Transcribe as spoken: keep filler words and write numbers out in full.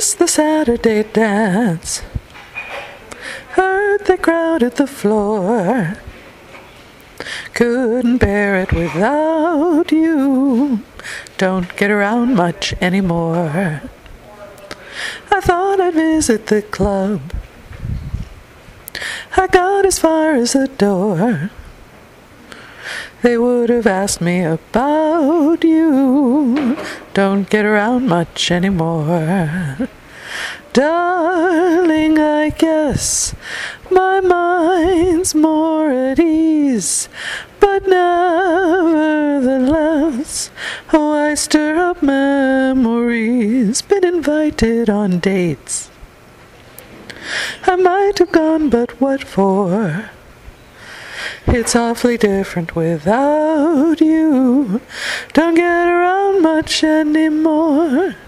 missed the Saturday dance. Heard they crowded the floor. Couldn't bear it without you. Don't get around much anymore. I thought I'd visit the club. I got as far as the door. They would have asked me about you. Don't get around much anymore. Darling, I guess my mind's more at ease, but nevertheless, oh, I stir up memories. Been invited on dates. I might have gone, but what for? It's awfully different without you. Don't get around much anymore.